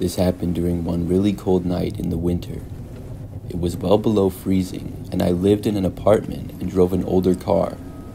This happened during one really cold night in the winter. It was well below freezing, and I lived in an apartment and drove an older car.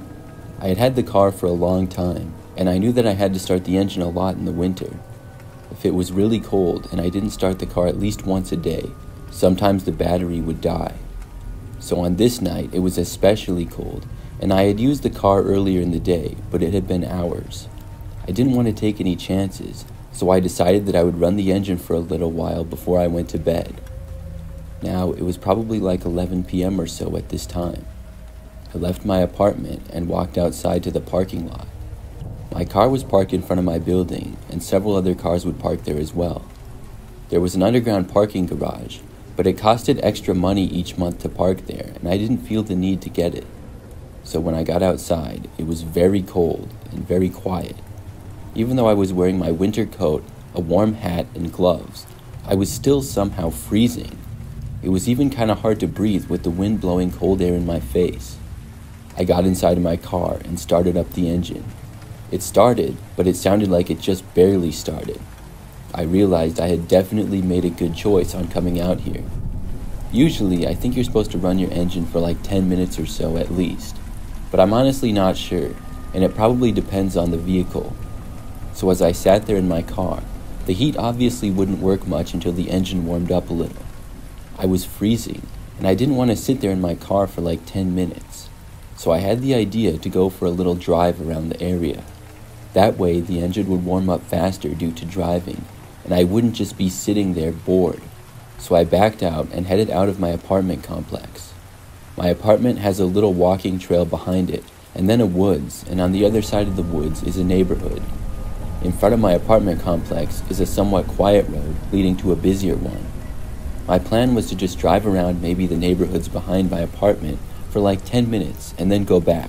I had had the car for a long time, and I knew that I had to start the engine a lot in the winter. If it was really cold and I didn't start the car at least once a day, sometimes the battery would die. So on this night, it was especially cold, and I had used the car earlier in the day, but it had been hours. I didn't want to take any chances, so I decided that I would run the engine for a little while before I went to bed. Now, it was probably like 11 p.m. or so at this time. I left my apartment and walked outside to the parking lot. My car was parked in front of my building, and several other cars would park there as well. There was an underground parking garage, but it costed extra money each month to park there, and I didn't feel the need to get it. So when I got outside, it was very cold and very quiet. Even though I was wearing my winter coat, a warm hat, and gloves, I was still somehow freezing. It was even kind of hard to breathe with the wind blowing cold air in my face. I got inside of my car and started up the engine. It started, but it sounded like it just barely started. I realized I had definitely made a good choice on coming out here. Usually, I think you're supposed to run your engine for like 10 minutes or so at least, but I'm honestly not sure, and it probably depends on the vehicle. So as I sat there in my car, the heat obviously wouldn't work much until the engine warmed up a little. I was freezing, and I didn't want to sit there in my car for like 10 minutes. So I had the idea to go for a little drive around the area. That way, the engine would warm up faster due to driving, and I wouldn't just be sitting there bored. So I backed out and headed out of my apartment complex. My apartment has a little walking trail behind it, and then a woods, and on the other side of the woods is a neighborhood. In front of my apartment complex is a somewhat quiet road leading to a busier one. My plan was to just drive around maybe the neighborhoods behind my apartment for like 10 minutes and then go back.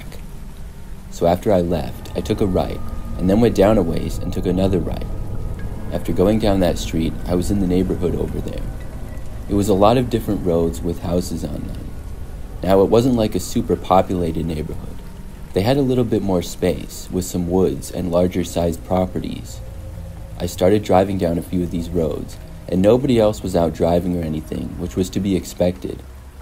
So after I left, I took a right and then went down a ways and took another right. After going down that street, I was in the neighborhood over there. It was a lot of different roads with houses on them. Now, it wasn't like a super populated neighborhood. They had a little bit more space with some woods and larger sized properties. I started driving down a few of these roads, and nobody else was out driving or anything, which was to be expected.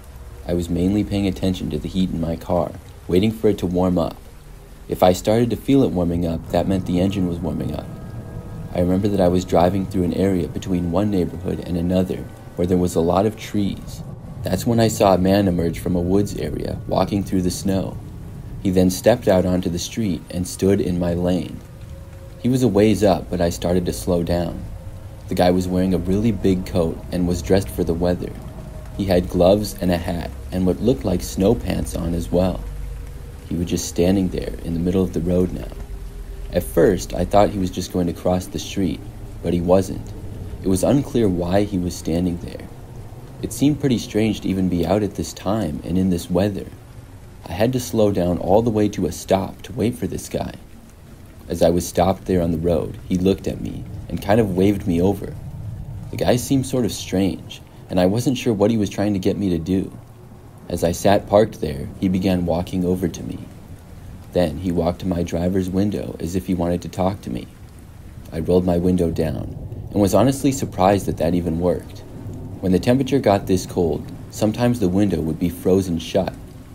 I was mainly paying attention to the heat in my car, waiting for it to warm up. If I started to feel it warming up, that meant the engine was warming up. I remember that I was driving through an area between one neighborhood and another where there was a lot of trees. That's when I saw a man emerge from a woods area, walking through the snow. He then stepped out onto the street and stood in my lane. He was a ways up, but I started to slow down. The guy was wearing a really big coat and was dressed for the weather. He had gloves and a hat and what looked like snow pants on as well. He was just standing there in the middle of the road now. At first, I thought he was just going to cross the street, but he wasn't. It was unclear why he was standing there. It seemed pretty strange to even be out at this time and in this weather. I had to slow down all the way to a stop to wait for this guy. As I was stopped there on the road, he looked at me and kind of waved me over. The guy seemed sort of strange, and I wasn't sure what he was trying to get me to do. As I sat parked there, he began walking over to me. Then he walked to my driver's window as if he wanted to talk to me. I rolled my window down and was honestly surprised that that even worked. When the temperature got this cold, sometimes the window would be frozen shut.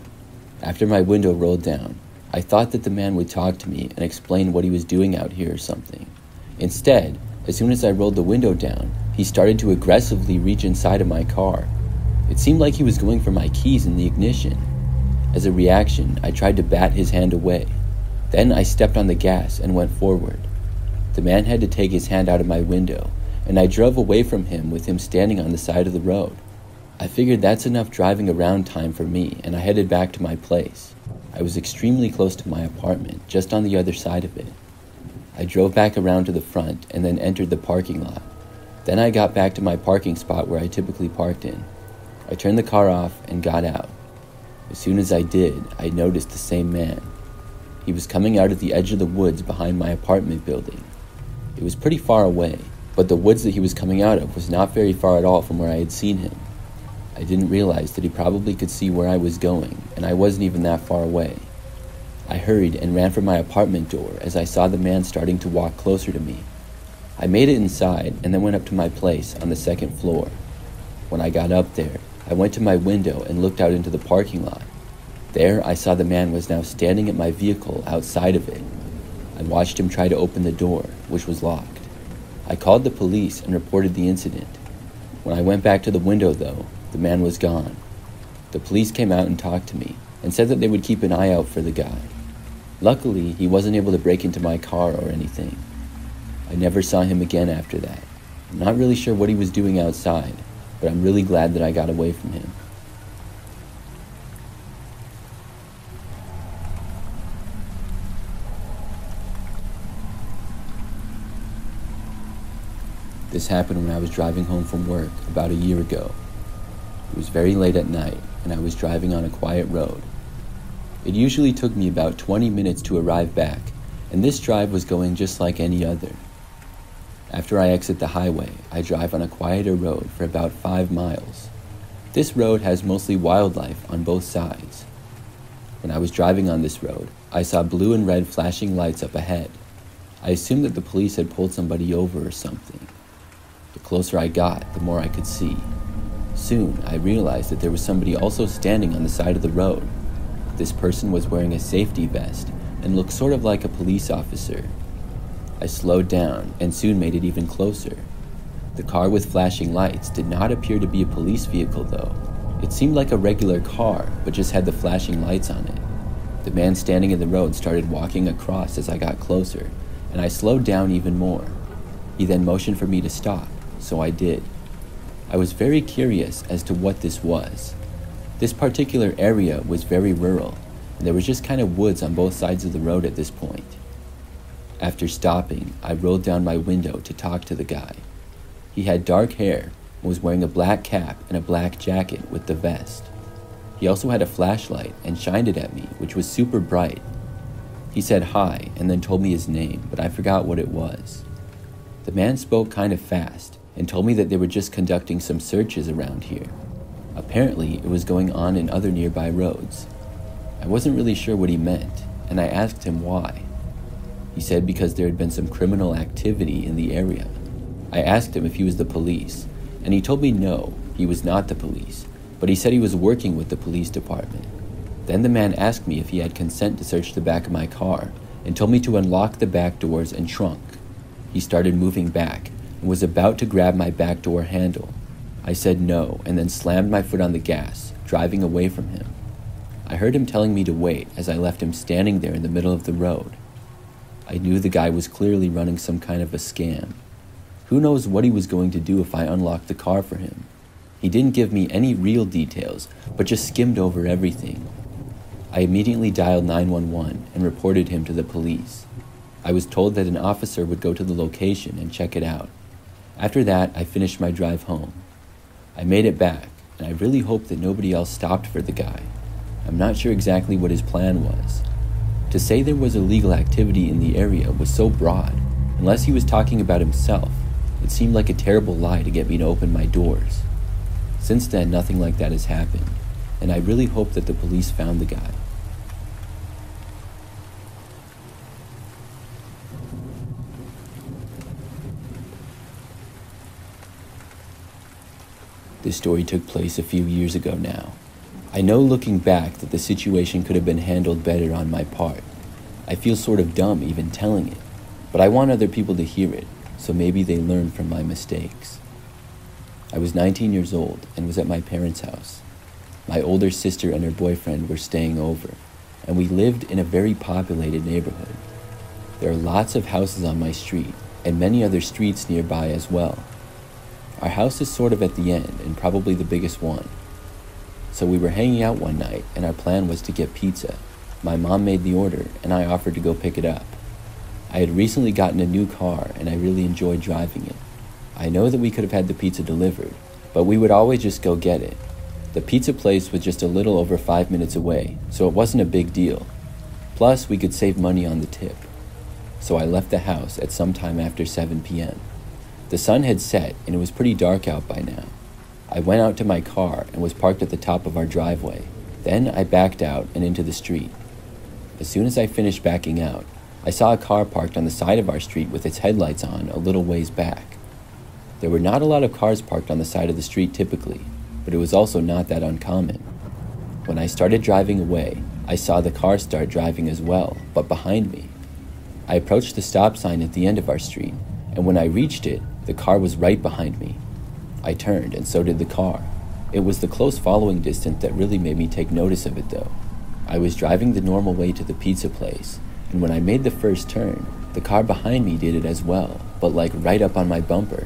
After my window rolled down, I thought that the man would talk to me and explain what he was doing out here or something. Instead, as soon as I rolled the window down, he started to aggressively reach inside of my car. It seemed like he was going for my keys in the ignition. As a reaction, I tried to bat his hand away. Then I stepped on the gas and went forward. The man had to take his hand out of my window, and I drove away from him with him standing on the side of the road. I figured that's enough driving around time for me, and I headed back to my place. I was extremely close to my apartment, just on the other side of it. I drove back around to the front and then entered the parking lot. Then I got back to my parking spot where I typically parked in. I turned the car off and got out. As soon as I did, I noticed the same man. He was coming out of the edge of the woods behind my apartment building. It was pretty far away, but the woods that he was coming out of was not very far at all from where I had seen him. I didn't realize that he probably could see where I was going, and I wasn't even that far away. I hurried and ran for my apartment door as I saw the man starting to walk closer to me. I made it inside and then went up to my place on the second floor. When I got up there, I went to my window and looked out into the parking lot. There, I saw the man was now standing at my vehicle outside of it. I watched him try to open the door, which was locked. I called the police and reported the incident. When I went back to the window, though, the man was gone. The police came out and talked to me and said that they would keep an eye out for the guy. Luckily, he wasn't able to break into my car or anything. I never saw him again after that. I'm not really sure what he was doing outside, but I'm really glad that I got away from him. This happened when I was driving home from work about a year ago. It was very late at night, and I was driving on a quiet road. It usually took me about 20 minutes to arrive back, and this drive was going just like any other. After I exit the highway, I drive on a quieter road for about 5 miles. This road has mostly wildlife on both sides. When I was driving on this road, I saw blue and red flashing lights up ahead. I assumed that the police had pulled somebody over or something. The closer I got, the more I could see. Soon, I realized that there was somebody also standing on the side of the road. This person was wearing a safety vest and looked sort of like a police officer. I slowed down and soon made it even closer. The car with flashing lights did not appear to be a police vehicle, though. It seemed like a regular car, but just had the flashing lights on it. The man standing in the road started walking across as I got closer, and I slowed down even more. He then motioned for me to stop, so I did. I was very curious as to what this was. This particular area was very rural, and there was just kind of woods on both sides of the road at this point. After stopping, I rolled down my window to talk to the guy. He had dark hair and was wearing a black cap and a black jacket with the vest. He also had a flashlight and shined it at me, which was super bright. He said hi and then told me his name, but I forgot what it was. The man spoke kind of fast and told me that they were just conducting some searches around here. Apparently, it was going on in other nearby roads. I wasn't really sure what he meant, and I asked him why. He said because there had been some criminal activity in the area. I asked him if he was the police, and he told me no, he was not the police, but he said he was working with the police department. Then the man asked me if he had consent to search the back of my car, and told me to unlock the back doors and trunk. He started moving back, and was about to grab my back door handle. I said no, and then slammed my foot on the gas, driving away from him. I heard him telling me to wait as I left him standing there in the middle of the road. I knew the guy was clearly running some kind of a scam. Who knows what he was going to do if I unlocked the car for him? He didn't give me any real details, but just skimmed over everything. I immediately dialed 911 and reported him to the police. I was told that an officer would go to the location and check it out. After that, I finished my drive home. I made it back, and I really hoped that nobody else stopped for the guy. I'm not sure exactly what his plan was. To say there was illegal activity in the area was so broad. Unless he was talking about himself, it seemed like a terrible lie to get me to open my doors. Since then, nothing like that has happened, and I really hope that the police found the guy. This story took place a few years ago now. I know looking back that the situation could have been handled better on my part. I feel sort of dumb even telling it, but I want other people to hear it, so maybe they learn from my mistakes. I was 19 years old and was at my parents' house. My older sister and her boyfriend were staying over, and we lived in a very populated neighborhood. There are lots of houses on my street, and many other streets nearby as well. Our house is sort of at the end and probably the biggest one. So we were hanging out one night and our plan was to get pizza. My mom made the order and I offered to go pick it up. I had recently gotten a new car and I really enjoyed driving it. I know that we could have had the pizza delivered, but we would always just go get it. The pizza place was just a little over 5 minutes away, so it wasn't a big deal. Plus, we could save money on the tip. So I left the house at some time after 7 p.m. The sun had set and it was pretty dark out by now. I went out to my car and was parked at the top of our driveway. Then I backed out and into the street. As soon as I finished backing out, I saw a car parked on the side of our street with its headlights on a little ways back. There were not a lot of cars parked on the side of the street typically, but it was also not that uncommon. When I started driving away, I saw the car start driving as well, but behind me. I approached the stop sign at the end of our street, and when I reached it, the car was right behind me. I turned, and so did the car. It was the close following distance that really made me take notice of it though. I was driving the normal way to the pizza place, and when I made the first turn, the car behind me did it as well, but like right up on my bumper.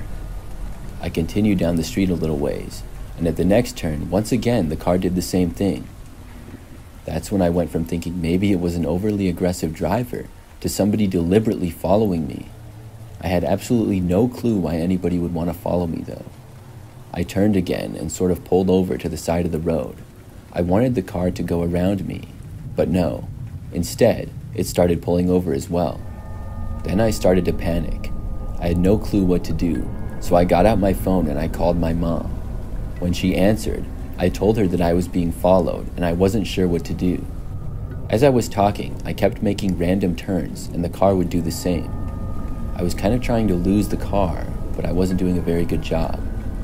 I continued down the street a little ways, and at the next turn, once again, the car did the same thing. That's when I went from thinking maybe it was an overly aggressive driver to somebody deliberately following me. I had absolutely no clue why anybody would want to follow me though. I turned again and sort of pulled over to the side of the road. I wanted the car to go around me, but no. Instead, it started pulling over as well. Then I started to panic. I had no clue what to do, so I got out my phone and I called my mom. When she answered, I told her that I was being followed and I wasn't sure what to do. As I was talking, I kept making random turns and the car would do the same. I was kind of trying to lose the car, but I wasn't doing a very good job.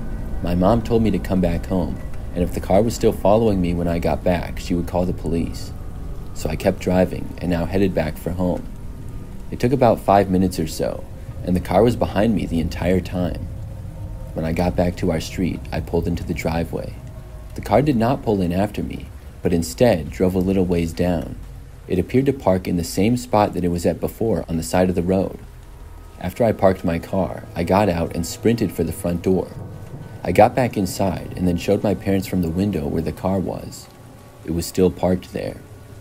My mom told me to come back home, and if the car was still following me when I got back, she would call the police. So I kept driving and now headed back for home. It took about 5 minutes or so, and the car was behind me the entire time. When I got back to our street, I pulled into the driveway. The car did not pull in after me, but instead drove a little ways down. It appeared to park in the same spot that it was at before on the side of the road. After I parked my car, I got out and sprinted for the front door. I got back inside and then showed my parents from the window where the car was. It was still parked there.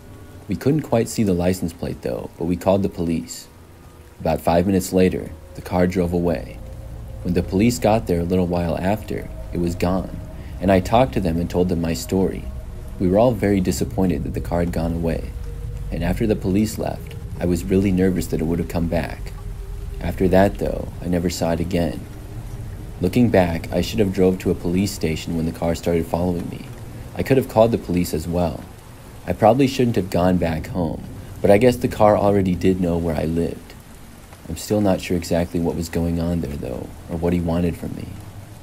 We couldn't quite see the license plate though, but we called the police. About 5 minutes later, the car drove away. When the police got there a little while after, it was gone, and I talked to them and told them my story. We were all very disappointed that the car had gone away, and after the police left, I was really nervous that it would have come back. After that though, I never saw it again. Looking back, I should have drove to a police station when the car started following me. I could have called the police as well. I probably shouldn't have gone back home, but I guess the car already did know where I lived. I'm still not sure exactly what was going on there though, or what he wanted from me.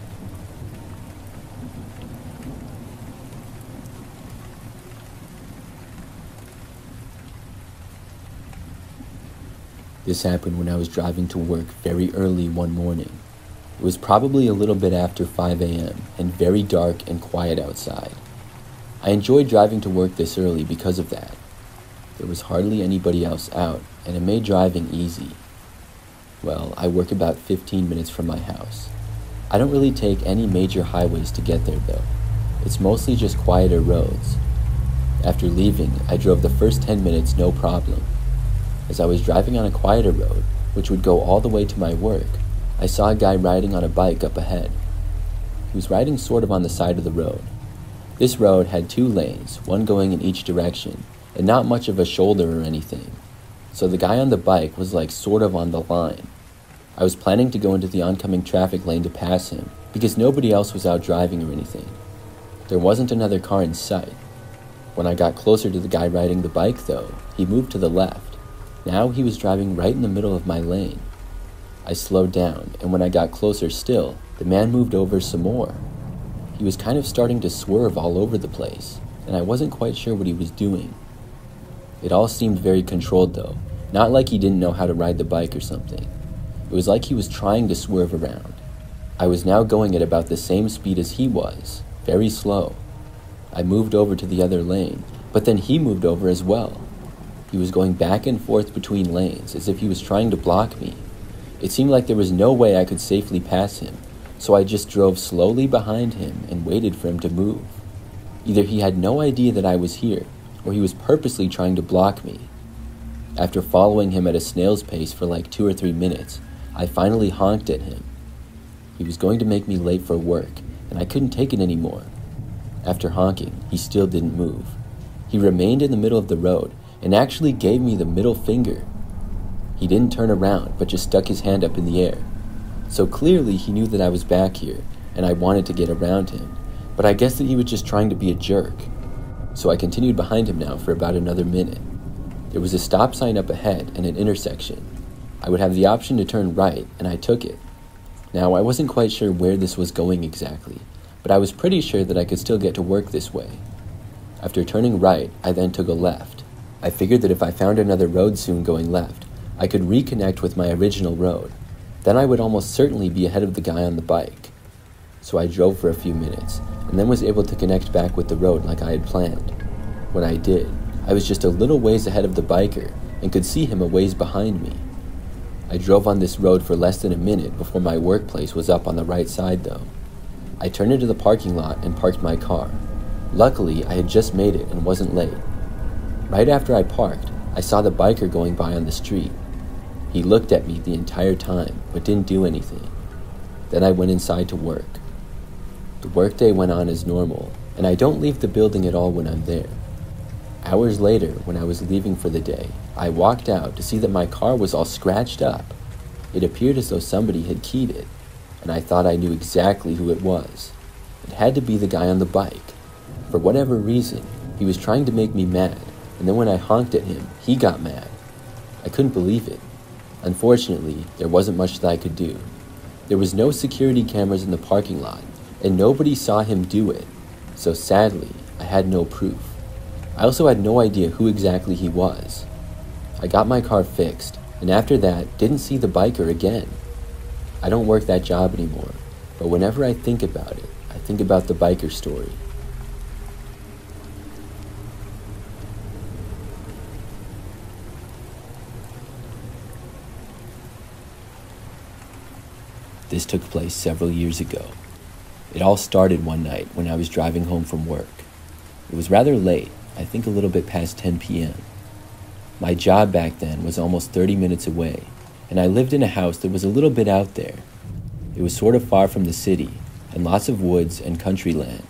This happened when I was driving to work very early one morning. It was probably a little bit after 5 a.m. and very dark and quiet outside. I enjoyed driving to work this early because of that. There was hardly anybody else out, and it made driving easy. Well, I work about 15 minutes from my house. I don't really take any major highways to get there though. It's mostly just quieter roads. After leaving, I drove the first 10 minutes no problem. As I was driving on a quieter road, which would go all the way to my work, I saw a guy riding on a bike up ahead. He was riding sort of on the side of the road. This road had 2 lanes, one going in each direction, and not much of a shoulder or anything. So the guy on the bike was like sort of on the line. I was planning to go into the oncoming traffic lane to pass him, because nobody else was out driving or anything. There wasn't another car in sight. When I got closer to the guy riding the bike though, he moved to the left. Now he was driving right in the middle of my lane. I slowed down, and when I got closer still, the man moved over some more. He was kind of starting to swerve all over the place, and I wasn't quite sure what he was doing. It all seemed very controlled though, not like he didn't know how to ride the bike or something. It was like he was trying to swerve around. I was now going at about the same speed as he was, very slow. I moved over to the other lane, but then he moved over as well. He was going back and forth between lanes as if he was trying to block me. It seemed like there was no way I could safely pass him, so I just drove slowly behind him and waited for him to move. Either he had no idea that I was here, or he was purposely trying to block me. After following him at a snail's pace for like 2 or 3 minutes, I finally honked at him. He was going to make me late for work, and I couldn't take it anymore. After honking, he still didn't move. He remained in the middle of the road and actually gave me the middle finger. He didn't turn around, but just stuck his hand up in the air. So clearly he knew that I was back here, and I wanted to get around him, but I guess that he was just trying to be a jerk. So I continued behind him now for about another minute. There was a stop sign up ahead and an intersection. I would have the option to turn right, and I took it. Now, I wasn't quite sure where this was going exactly, but I was pretty sure that I could still get to work this way. After turning right, I then took a left. I figured that if I found another road soon going left, I could reconnect with my original road. Then I would almost certainly be ahead of the guy on the bike. So I drove for a few minutes, and then was able to connect back with the road like I had planned. When I did, I was just a little ways ahead of the biker and could see him a ways behind me. I drove on this road for less than a minute before my workplace was up on the right side though. I turned into the parking lot and parked my car. Luckily, I had just made it and wasn't late. Right after I parked, I saw the biker going by on the street. He looked at me the entire time, but didn't do anything. Then I went inside to work. The workday went on as normal, and I don't leave the building at all when I'm there. Hours later, when I was leaving for the day, I walked out to see that my car was all scratched up. It appeared as though somebody had keyed it, and I thought I knew exactly who it was. It had to be the guy on the bike. For whatever reason, he was trying to make me mad, and then when I honked at him, he got mad. I couldn't believe it. Unfortunately, there wasn't much that I could do. There was no security cameras in the parking lot, and nobody saw him do it, so sadly, I had no proof. I also had no idea who exactly he was. I got my car fixed, and after that, didn't see the biker again. I don't work that job anymore, but whenever I think about it, I think about the biker story. This took place several years ago. It all started one night when I was driving home from work. It was rather late, I think a little bit past 10 p.m. My job back then was almost 30 minutes away, and I lived in a house that was a little bit out there. It was sort of far from the city, and lots of woods and country land.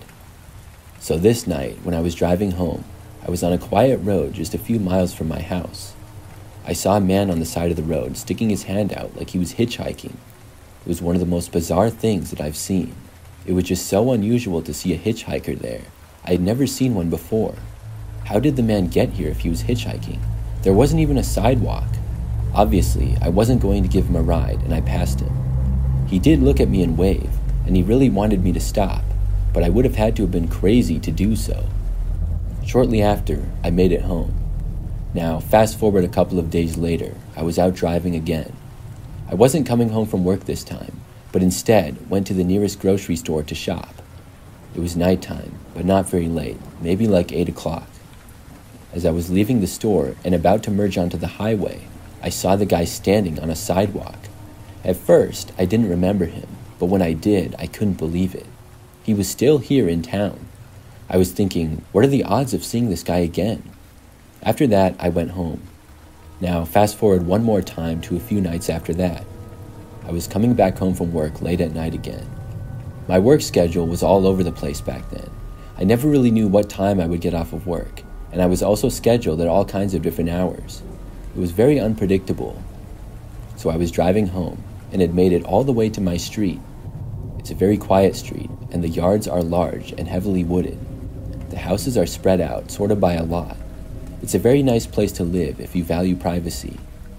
So this night, when I was driving home, I was on a quiet road just a few miles from my house. I saw a man on the side of the road sticking his hand out like he was hitchhiking. It was one of the most bizarre things that I've seen. It was just so unusual to see a hitchhiker there. I had never seen one before. How did the man get here if he was hitchhiking? There wasn't even a sidewalk. Obviously, I wasn't going to give him a ride, and I passed him. He did look at me and wave, and he really wanted me to stop, but I would have had to have been crazy to do so. Shortly after, I made it home. Now, fast forward a couple of days later, I was out driving again. I wasn't coming home from work this time, but instead went to the nearest grocery store to shop. It was nighttime, but not very late, maybe like 8 o'clock. As I was leaving the store and about to merge onto the highway, I saw the guy standing on a sidewalk. At first, I didn't remember him, but when I did, I couldn't believe it. He was still here in town. I was thinking, what are the odds of seeing this guy again? After that, I went home. Now, fast forward one more time to a few nights after that. I was coming back home from work late at night again. My work schedule was all over the place back then. I never really knew what time I would get off of work, and I was also scheduled at all kinds of different hours. It was very unpredictable. So I was driving home, and had made it all the way to my street. It's a very quiet street, and the yards are large and heavily wooded. The houses are spread out, sort of by a lot. It's a very nice place to live if you value privacy.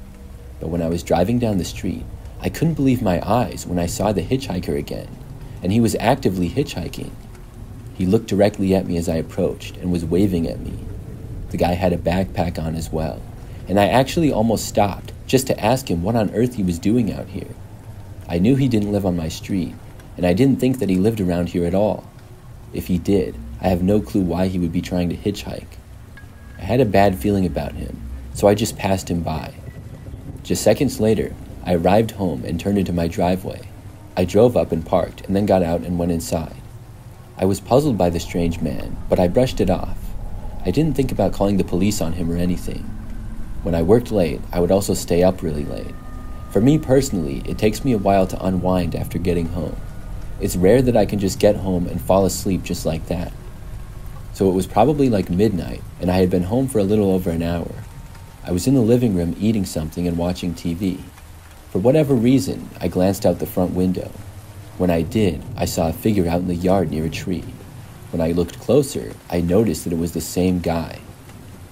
But when I was driving down the street, I couldn't believe my eyes when I saw the hitchhiker again, and he was actively hitchhiking. He looked directly at me as I approached and was waving at me. The guy had a backpack on as well, and I actually almost stopped just to ask him what on earth he was doing out here. I knew he didn't live on my street, and I didn't think that he lived around here at all. If he did, I have no clue why he would be trying to hitchhike. I had a bad feeling about him, so I just passed him by. Just seconds later, I arrived home and turned into my driveway. I drove up and parked, and then got out and went inside. I was puzzled by the strange man, but I brushed it off. I didn't think about calling the police on him or anything. When I worked late, I would also stay up really late. For me personally, it takes me a while to unwind after getting home. It's rare that I can just get home and fall asleep just like that. So it was probably like midnight, and I had been home for a little over an hour. I was in the living room eating something and watching TV. For whatever reason, I glanced out the front window. When I did, I saw a figure out in the yard near a tree. When I looked closer, I noticed that it was the same guy.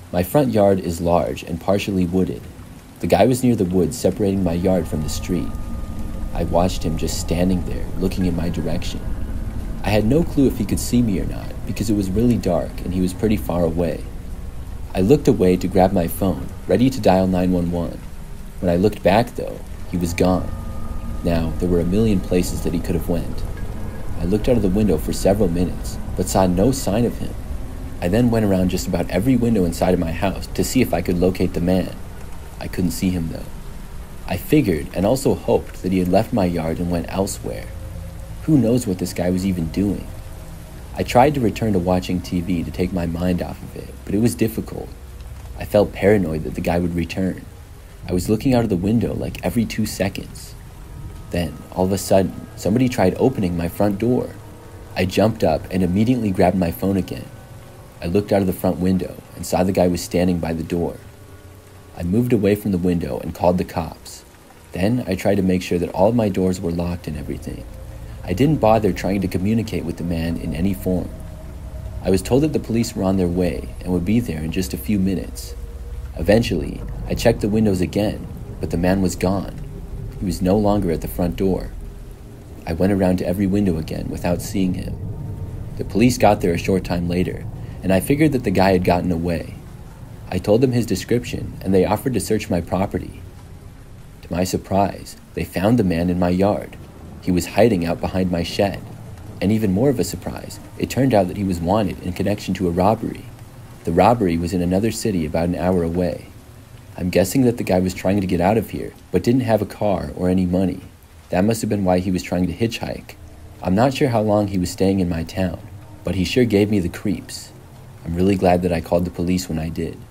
My front yard is large and partially wooded. The guy was near the woods separating my yard from the street. I watched him just standing there, looking in my direction. I had no clue if he could see me or not, because it was really dark and he was pretty far away. I looked away to grab my phone, ready to dial 911. When I looked back, though, he was gone. Now, there were a million places that he could have went. I looked out of the window for several minutes, but saw no sign of him. I then went around just about every window inside of my house to see if I could locate the man. I couldn't see him, though. I figured and also hoped that he had left my yard and went elsewhere. Who knows what this guy was even doing? I tried to return to watching TV to take my mind off of it, but it was difficult. I felt paranoid that the guy would return. I was looking out of the window like every 2 seconds. Then, all of a sudden, somebody tried opening my front door. I jumped up and immediately grabbed my phone again. I looked out of the front window and saw the guy was standing by the door. I moved away from the window and called the cops. Then I tried to make sure that all of my doors were locked and everything. I didn't bother trying to communicate with the man in any form. I was told that the police were on their way and would be there in just a few minutes. Eventually, I checked the windows again, but the man was gone. He was no longer at the front door. I went around to every window again without seeing him. The police got there a short time later, and I figured that the guy had gotten away. I told them his description, and they offered to search my property. To my surprise, they found the man in my yard. He was hiding out behind my shed. And even more of a surprise, it turned out that he was wanted in connection to a robbery. The robbery was in another city about an hour away. I'm guessing that the guy was trying to get out of here, but didn't have a car or any money. That must have been why he was trying to hitchhike. I'm not sure how long he was staying in my town, but he sure gave me the creeps. I'm really glad that I called the police when I did.